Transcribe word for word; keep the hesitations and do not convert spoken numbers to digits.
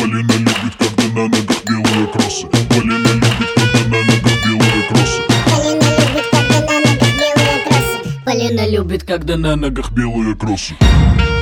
Полина любит, когда на ногах белые кроссы. Полина любит, когда на ногах белые кроссы. Полина любит, когда на ногах белые кроссы. Полина любит, когда на ногах белые кроссы.